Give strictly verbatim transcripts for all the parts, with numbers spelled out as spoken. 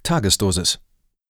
Tagesdosis.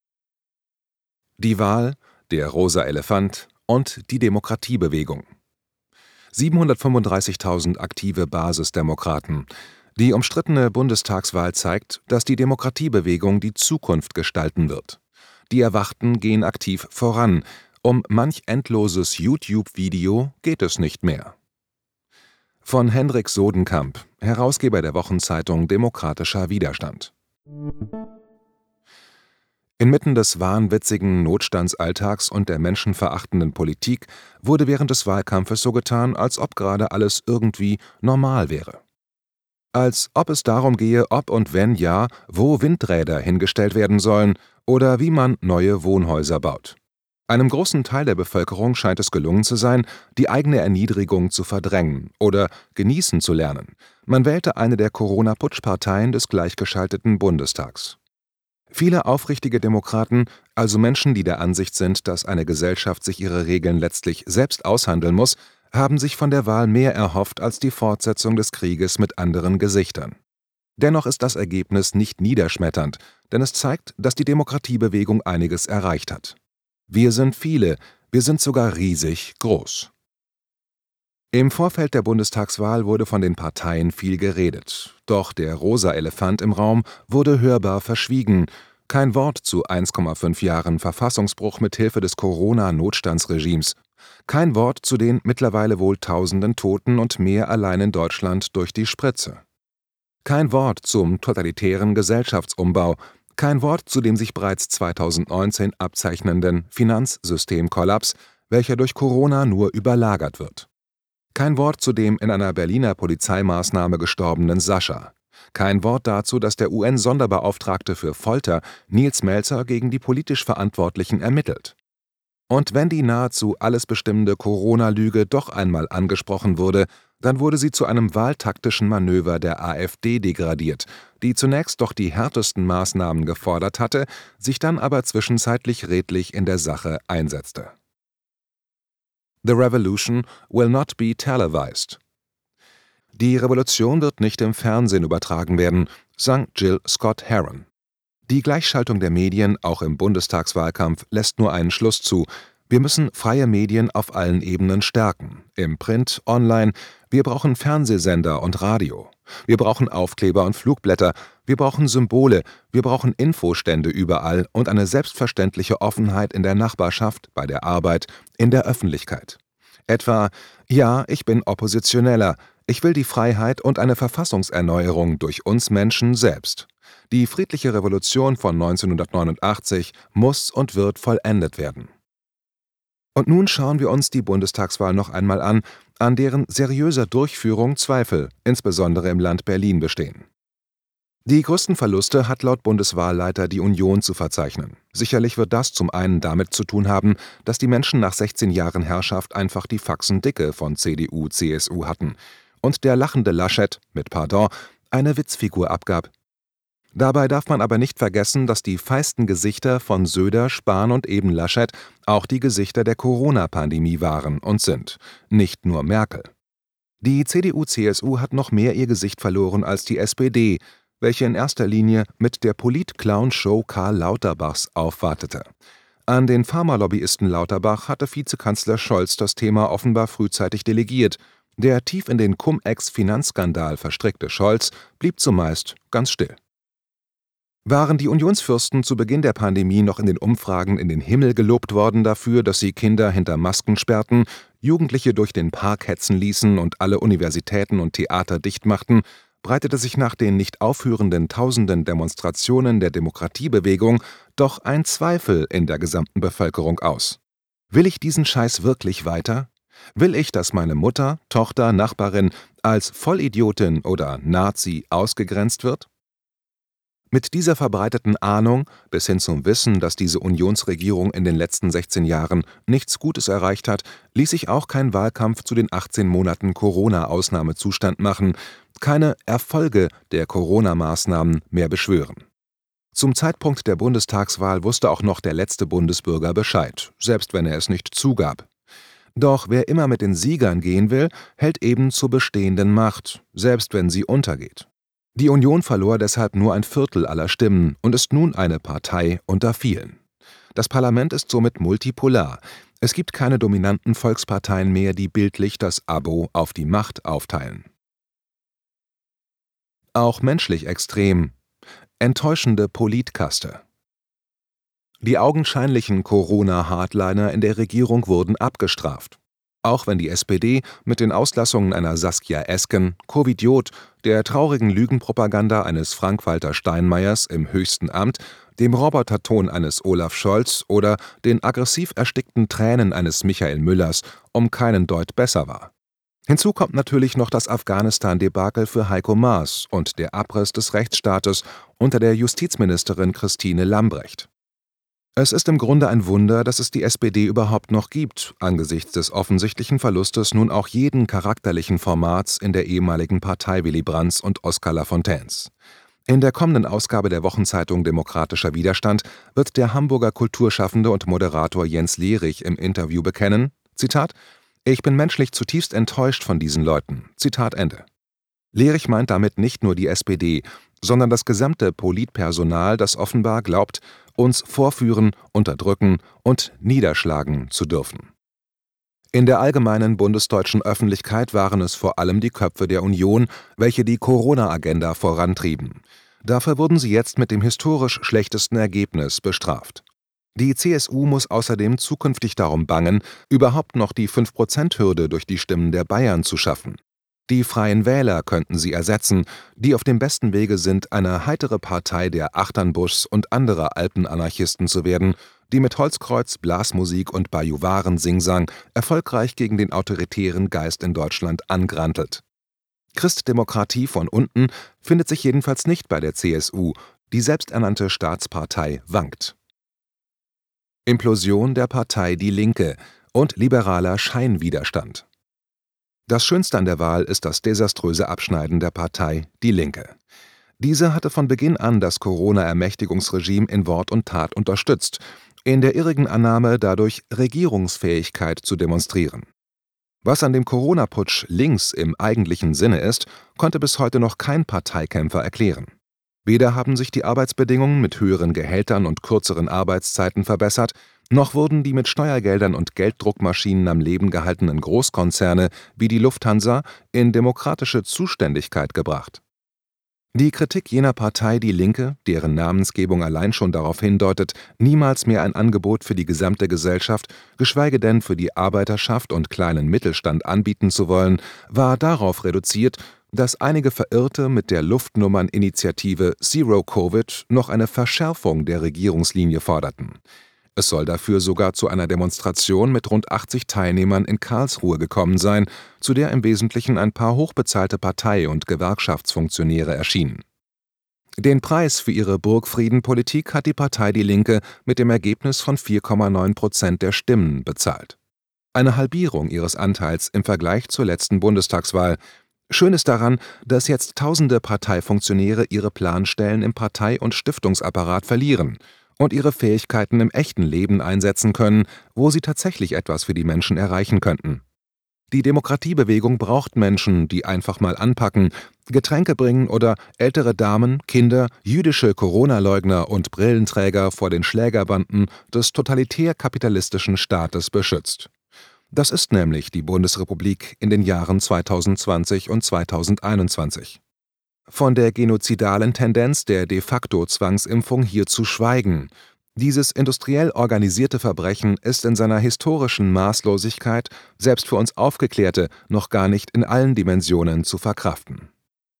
Die Wahl, der rosa Elefant und die Demokratiebewegung. siebenhundertfünfunddreißigtausend aktive Basisdemokraten. Die umstrittene Bundestagswahl zeigt, dass die Demokratiebewegung die Zukunft gestalten wird. Die Erwachten gehen aktiv voran. Um manch endloses YouTube-Video geht es nicht mehr. Von Hendrik Sodenkamp, Herausgeber der Wochenzeitung Demokratischer Widerstand. Inmitten des wahnwitzigen Notstandsalltags und der menschenverachtenden Politik wurde während des Wahlkampfes so getan, als ob gerade alles irgendwie normal wäre. Als ob es darum gehe, ob und wenn ja, wo Windräder hingestellt werden sollen oder wie man neue Wohnhäuser baut. Einem großen Teil der Bevölkerung scheint es gelungen zu sein, die eigene Erniedrigung zu verdrängen oder genießen zu lernen. Man wählte eine der Corona-Putschparteien des gleichgeschalteten Bundestags. Viele aufrichtige Demokraten, also Menschen, die der Ansicht sind, dass eine Gesellschaft sich ihre Regeln letztlich selbst aushandeln muss, haben sich von der Wahl mehr erhofft als die Fortsetzung des Krieges mit anderen Gesichtern. Dennoch ist das Ergebnis nicht niederschmetternd, denn es zeigt, dass die Demokratiebewegung einiges erreicht hat. Wir sind viele, wir sind sogar riesig groß. Im Vorfeld der Bundestagswahl wurde von den Parteien viel geredet. Doch der rosa Elefant im Raum wurde hörbar verschwiegen. Kein Wort zu eins Komma fünf Jahren Verfassungsbruch mithilfe des Corona-Notstandsregimes. Kein Wort zu den mittlerweile wohl tausenden Toten und mehr allein in Deutschland durch die Spritze. Kein Wort zum totalitären Gesellschaftsumbau. Kein Wort zu dem sich bereits zweitausendneunzehn abzeichnenden Finanzsystemkollaps, welcher durch Corona nur überlagert wird. Kein Wort zu dem in einer Berliner Polizeimaßnahme gestorbenen Sascha. Kein Wort dazu, dass der U N-Sonderbeauftragte für Folter, Nils Melzer, gegen die politisch Verantwortlichen ermittelt. Und wenn die nahezu alles bestimmende Corona-Lüge doch einmal angesprochen wurde, dann wurde sie zu einem wahltaktischen Manöver der AfD degradiert, die zunächst doch die härtesten Maßnahmen gefordert hatte, sich dann aber zwischenzeitlich redlich in der Sache einsetzte. The revolution will not be televised. Die Revolution wird nicht im Fernsehen übertragen werden, sang Jill Scott Heron. Die Gleichschaltung der Medien, auch im Bundestagswahlkampf, lässt nur einen Schluss zu. Wir müssen freie Medien auf allen Ebenen stärken. Im Print, online. Wir brauchen Fernsehsender und Radio. Wir brauchen Aufkleber und Flugblätter. Wir brauchen Symbole. Wir brauchen Infostände überall und eine selbstverständliche Offenheit in der Nachbarschaft, bei der Arbeit, in der Öffentlichkeit. Etwa, ja, ich bin Oppositioneller. Ich will die Freiheit und eine Verfassungserneuerung durch uns Menschen selbst. Die friedliche Revolution von neunzehnhundertneunundachtzig muss und wird vollendet werden. Und nun schauen wir uns die Bundestagswahl noch einmal an, an deren seriöser Durchführung Zweifel, insbesondere im Land Berlin, bestehen. Die größten Verluste hat laut Bundeswahlleiter die Union zu verzeichnen. Sicherlich wird das zum einen damit zu tun haben, dass die Menschen nach sechzehn Jahren Herrschaft einfach die Faxen dicke von C D U, C S U hatten und der lachende Laschet, mit Pardon, eine Witzfigur abgab. Dabei darf man aber nicht vergessen, dass die feisten Gesichter von Söder, Spahn und eben Laschet auch die Gesichter der Corona-Pandemie waren und sind, nicht nur Merkel. Die C D U C S U hat noch mehr ihr Gesicht verloren als die S P D, welche in erster Linie mit der Polit-Clown-Show Karl Lauterbachs aufwartete. An den Pharmalobbyisten Lauterbach hatte Vizekanzler Scholz das Thema offenbar frühzeitig delegiert. Der tief in den Cum-Ex-Finanzskandal verstrickte Scholz blieb zumeist ganz still. Waren die Unionsfürsten zu Beginn der Pandemie noch in den Umfragen in den Himmel gelobt worden dafür, dass sie Kinder hinter Masken sperrten, Jugendliche durch den Park hetzen ließen und alle Universitäten und Theater dicht machten, breitete sich nach den nicht aufhörenden tausenden Demonstrationen der Demokratiebewegung doch ein Zweifel in der gesamten Bevölkerung aus. Will ich diesen Scheiß wirklich weiter? Will ich, dass meine Mutter, Tochter, Nachbarin als Vollidiotin oder Nazi ausgegrenzt wird? Mit dieser verbreiteten Ahnung bis hin zum Wissen, dass diese Unionsregierung in den letzten sechzehn Jahren nichts Gutes erreicht hat, ließ sich auch kein Wahlkampf zu den achtzehn Monaten Corona-Ausnahmezustand machen, keine Erfolge der Corona-Maßnahmen mehr beschwören. Zum Zeitpunkt der Bundestagswahl wusste auch noch der letzte Bundesbürger Bescheid, selbst wenn er es nicht zugab. Doch wer immer mit den Siegern gehen will, hält eben zur bestehenden Macht, selbst wenn sie untergeht. Die Union verlor deshalb nur ein Viertel aller Stimmen und ist nun eine Partei unter vielen. Das Parlament ist somit multipolar. Es gibt keine dominanten Volksparteien mehr, die bildlich das Abo auf die Macht aufteilen. Auch menschlich extrem: enttäuschende Politkaste. Die augenscheinlichen Corona-Hardliner in der Regierung wurden abgestraft. Auch wenn die S P D mit den Auslassungen einer Saskia Esken, Covidiot, der traurigen Lügenpropaganda eines Frank-Walter Steinmeiers im höchsten Amt, dem Roboterton eines Olaf Scholz oder den aggressiv erstickten Tränen eines Michael Müllers um keinen Deut besser war. Hinzu kommt natürlich noch das Afghanistan-Debakel für Heiko Maas und der Abriss des Rechtsstaates unter der Justizministerin Christine Lambrecht. Es ist im Grunde ein Wunder, dass es die S P D überhaupt noch gibt, angesichts des offensichtlichen Verlustes nun auch jeden charakterlichen Formats in der ehemaligen Partei Willy Brandts und Oskar Lafontaines. In der kommenden Ausgabe der Wochenzeitung Demokratischer Widerstand wird der Hamburger Kulturschaffende und Moderator Jens Lehrig im Interview bekennen, Zitat: „Ich bin menschlich zutiefst enttäuscht von diesen Leuten." Zitat Ende. Lehrig meint damit nicht nur die S P D, sondern das gesamte Politpersonal, das offenbar glaubt, uns vorführen, unterdrücken und niederschlagen zu dürfen. In der allgemeinen bundesdeutschen Öffentlichkeit waren es vor allem die Köpfe der Union, welche die Corona-Agenda vorantrieben. Dafür wurden sie jetzt mit dem historisch schlechtesten Ergebnis bestraft. Die C S U muss außerdem zukünftig darum bangen, überhaupt noch die fünf Prozent Hürde durch die Stimmen der Bayern zu schaffen. Die Freien Wähler könnten sie ersetzen, die auf dem besten Wege sind, eine heitere Partei der Achternbuschs und anderer Alpenanarchisten zu werden, die mit Holzkreuz, Blasmusik und Bajuwaren-Singsang erfolgreich gegen den autoritären Geist in Deutschland angrantelt. Christdemokratie von unten findet sich jedenfalls nicht bei der C S U, die selbsternannte Staatspartei wankt. Implosion der Partei Die Linke und liberaler Scheinwiderstand. Das Schönste an der Wahl ist das desaströse Abschneiden der Partei Die Linke. Diese hatte von Beginn an das Corona-Ermächtigungsregime in Wort und Tat unterstützt, in der irrigen Annahme, dadurch Regierungsfähigkeit zu demonstrieren. Was an dem Corona-Putsch links im eigentlichen Sinne ist, konnte bis heute noch kein Parteikämpfer erklären. Weder haben sich die Arbeitsbedingungen mit höheren Gehältern und kürzeren Arbeitszeiten verbessert, noch wurden die mit Steuergeldern und Gelddruckmaschinen am Leben gehaltenen Großkonzerne wie die Lufthansa in demokratische Zuständigkeit gebracht. Die Kritik jener Partei Die Linke, deren Namensgebung allein schon darauf hindeutet, niemals mehr ein Angebot für die gesamte Gesellschaft, geschweige denn für die Arbeiterschaft und kleinen Mittelstand anbieten zu wollen, war darauf reduziert, dass einige Verirrte mit der Luftnummern-Initiative Zero Covid noch eine Verschärfung der Regierungslinie forderten. Es soll dafür sogar zu einer Demonstration mit rund achtzig Teilnehmern in Karlsruhe gekommen sein, zu der im Wesentlichen ein paar hochbezahlte Partei- und Gewerkschaftsfunktionäre erschienen. Den Preis für ihre Burgfriedenpolitik hat die Partei Die Linke mit dem Ergebnis von vier Komma neun Prozent der Stimmen bezahlt. Eine Halbierung ihres Anteils im Vergleich zur letzten Bundestagswahl. Schön ist daran, dass jetzt tausende Parteifunktionäre ihre Planstellen im Partei- und Stiftungsapparat verlieren und ihre Fähigkeiten im echten Leben einsetzen können, wo sie tatsächlich etwas für die Menschen erreichen könnten. Die Demokratiebewegung braucht Menschen, die einfach mal anpacken, Getränke bringen oder ältere Damen, Kinder, jüdische Corona-Leugner und Brillenträger vor den Schlägerbanden des totalitär-kapitalistischen Staates beschützt. Das ist nämlich die Bundesrepublik in den Jahren zweitausendzwanzig und zweitausendeinundzwanzig. Von der genozidalen Tendenz der de facto Zwangsimpfung hier zu schweigen. Dieses industriell organisierte Verbrechen ist in seiner historischen Maßlosigkeit, selbst für uns Aufgeklärte, noch gar nicht in allen Dimensionen zu verkraften.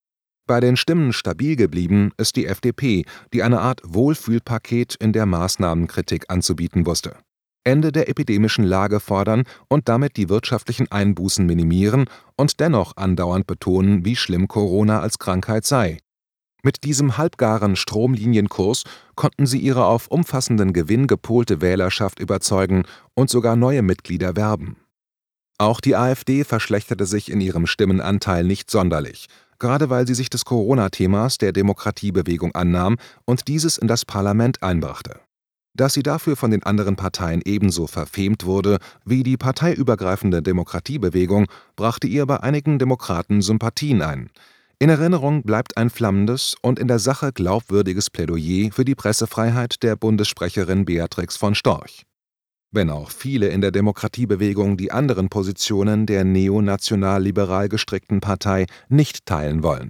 Bei den Stimmen stabil geblieben ist die F D P, die eine Art Wohlfühlpaket in der Maßnahmenkritik anzubieten wusste. Ende der epidemischen Lage fordern und damit die wirtschaftlichen Einbußen minimieren und dennoch andauernd betonen, wie schlimm Corona als Krankheit sei. Mit diesem halbgaren Stromlinienkurs konnten sie ihre auf umfassenden Gewinn gepolte Wählerschaft überzeugen und sogar neue Mitglieder werben. Auch die AfD verschlechterte sich in ihrem Stimmenanteil nicht sonderlich, gerade weil sie sich des Corona-Themas der Demokratiebewegung annahm und dieses in das Parlament einbrachte. Dass sie dafür von den anderen Parteien ebenso verfemt wurde wie die parteiübergreifende Demokratiebewegung, brachte ihr bei einigen Demokraten Sympathien ein. In Erinnerung bleibt ein flammendes und in der Sache glaubwürdiges Plädoyer für die Pressefreiheit der Bundessprecherin Beatrix von Storch. Wenn auch viele in der Demokratiebewegung die anderen Positionen der neonational-liberal gestrickten Partei nicht teilen wollen.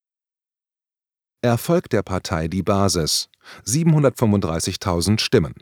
Erfolg der Partei Die Basis: siebenhundertfünfunddreißigtausend Stimmen.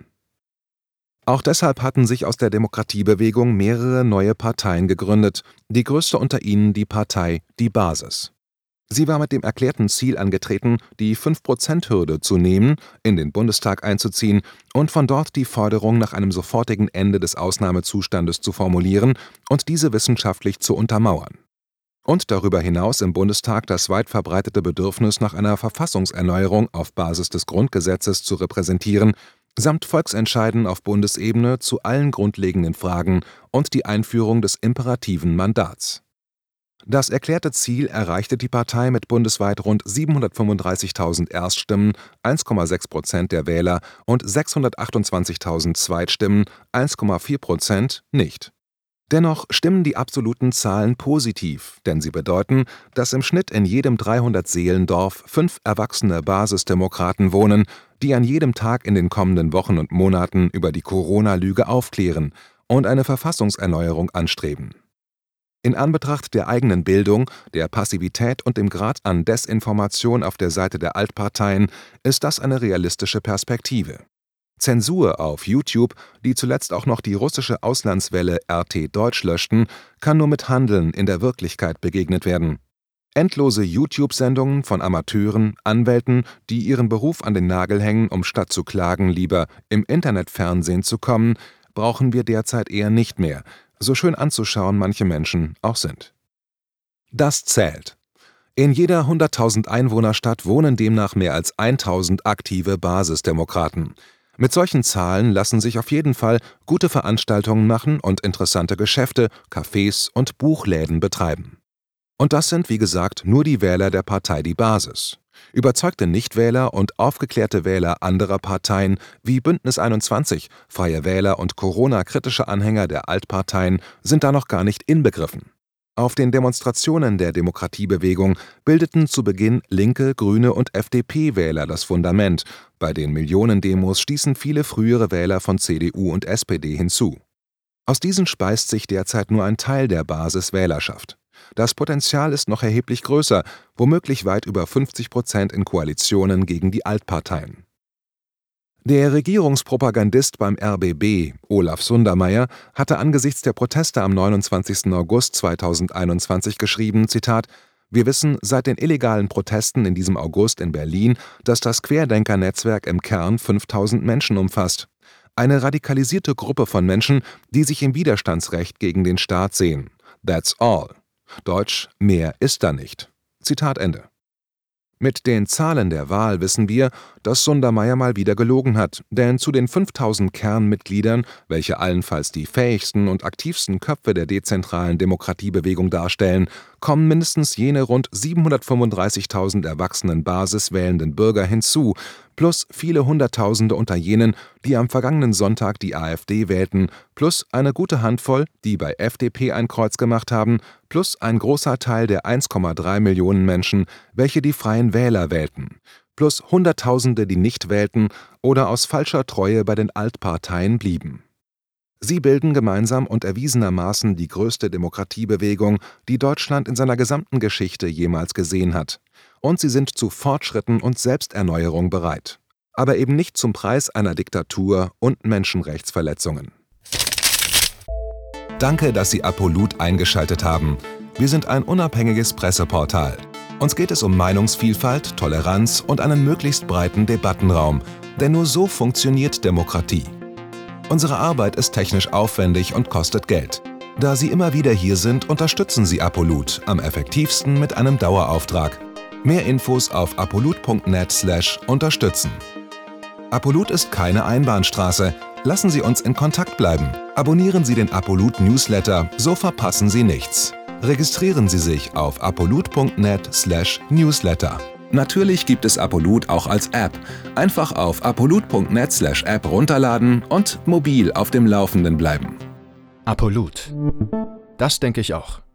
Auch deshalb hatten sich aus der Demokratiebewegung mehrere neue Parteien gegründet, die größte unter ihnen die Partei Die Basis. Sie war mit dem erklärten Ziel angetreten, die fünf Prozent Hürde zu nehmen, in den Bundestag einzuziehen und von dort die Forderung nach einem sofortigen Ende des Ausnahmezustandes zu formulieren und diese wissenschaftlich zu untermauern. Und darüber hinaus im Bundestag das weit verbreitete Bedürfnis nach einer Verfassungserneuerung auf Basis des Grundgesetzes zu repräsentieren, samt Volksentscheiden auf Bundesebene zu allen grundlegenden Fragen und die Einführung des imperativen Mandats. Das erklärte Ziel erreichte die Partei mit bundesweit rund siebenhundertfünfunddreißigtausend Erststimmen, eins Komma sechs Prozent der Wähler, und sechshundertachtundzwanzigtausend Zweitstimmen, eins Komma vier Prozent, nicht. Dennoch stimmen die absoluten Zahlen positiv, denn sie bedeuten, dass im Schnitt in jedem dreihundert-Seelendorf fünf erwachsene Basisdemokraten wohnen, die an jedem Tag in den kommenden Wochen und Monaten über die Corona-Lüge aufklären und eine Verfassungserneuerung anstreben. In Anbetracht der eigenen Bildung, der Passivität und dem Grad an Desinformation auf der Seite der Altparteien ist das eine realistische Perspektive. Zensur auf YouTube, die zuletzt auch noch die russische Auslandswelle R T Deutsch löschten, kann nur mit Handeln in der Wirklichkeit begegnet werden. Endlose YouTube-Sendungen von Amateuren, Anwälten, die ihren Beruf an den Nagel hängen, um statt zu klagen lieber im Internetfernsehen zu kommen, brauchen wir derzeit eher nicht mehr, so schön anzuschauen manche Menschen auch sind. Das zählt. In jeder hunderttausend Einwohnerstadt wohnen demnach mehr als tausend aktive Basisdemokraten. Mit solchen Zahlen lassen sich auf jeden Fall gute Veranstaltungen machen und interessante Geschäfte, Cafés und Buchläden betreiben. Und das sind, wie gesagt, nur die Wähler der Partei Die Basis. Überzeugte Nichtwähler und aufgeklärte Wähler anderer Parteien wie Bündnis einundzwanzig, Freie Wähler und Corona-kritische Anhänger der Altparteien sind da noch gar nicht inbegriffen. Auf den Demonstrationen der Demokratiebewegung bildeten zu Beginn linke, grüne und F D P-Wähler das Fundament, bei den Millionendemos stießen viele frühere Wähler von C D U und S P D hinzu. Aus diesen speist sich derzeit nur ein Teil der Basiswählerschaft. Das Potenzial ist noch erheblich größer, womöglich weit über fünfzig Prozent in Koalitionen gegen die Altparteien. Der Regierungspropagandist beim R B B, Olaf Sundermeier, hatte angesichts der Proteste am neunundzwanzigsten August zweitausendeinundzwanzig geschrieben, Zitat: Wir wissen seit den illegalen Protesten in diesem August in Berlin, dass das Querdenker-Netzwerk im Kern fünftausend Menschen umfasst. Eine radikalisierte Gruppe von Menschen, die sich im Widerstandsrecht gegen den Staat sehen. That's all. Deutsch: Mehr ist da nicht. Zitat Ende. Mit den Zahlen der Wahl wissen wir, dass Sundermeier mal wieder gelogen hat, denn zu den fünftausend Kernmitgliedern, welche allenfalls die fähigsten und aktivsten Köpfe der dezentralen Demokratiebewegung darstellen, kommen mindestens jene rund siebenhundertfünfunddreißigtausend erwachsenen basiswählenden Bürger hinzu, plus viele Hunderttausende unter jenen, die am vergangenen Sonntag die AfD wählten, plus eine gute Handvoll, die bei F D P ein Kreuz gemacht haben, plus ein großer Teil der eins Komma drei Millionen Menschen, welche die Freien Wähler wählten, plus Hunderttausende, die nicht wählten oder aus falscher Treue bei den Altparteien blieben. Sie bilden gemeinsam und erwiesenermaßen die größte Demokratiebewegung, die Deutschland in seiner gesamten Geschichte jemals gesehen hat. Und sie sind zu Fortschritten und Selbsterneuerung bereit. Aber eben nicht zum Preis einer Diktatur und Menschenrechtsverletzungen. Danke, dass Sie Apolut eingeschaltet haben. Wir sind ein unabhängiges Presseportal. Uns geht es um Meinungsvielfalt, Toleranz und einen möglichst breiten Debattenraum, denn nur so funktioniert Demokratie. Unsere Arbeit ist technisch aufwendig und kostet Geld. Da Sie immer wieder hier sind, unterstützen Sie Apolut am effektivsten mit einem Dauerauftrag. Mehr Infos auf apolut punkt net slash unterstützen. Apolut ist keine Einbahnstraße. Lassen Sie uns in Kontakt bleiben. Abonnieren Sie den Apolut Newsletter, so verpassen Sie nichts. Registrieren Sie sich auf apolut punkt net slash newsletter. Natürlich gibt es Apolut auch als App. Einfach auf apolut punkt net slash app runterladen und mobil auf dem Laufenden bleiben. Apolut. Das denke ich auch.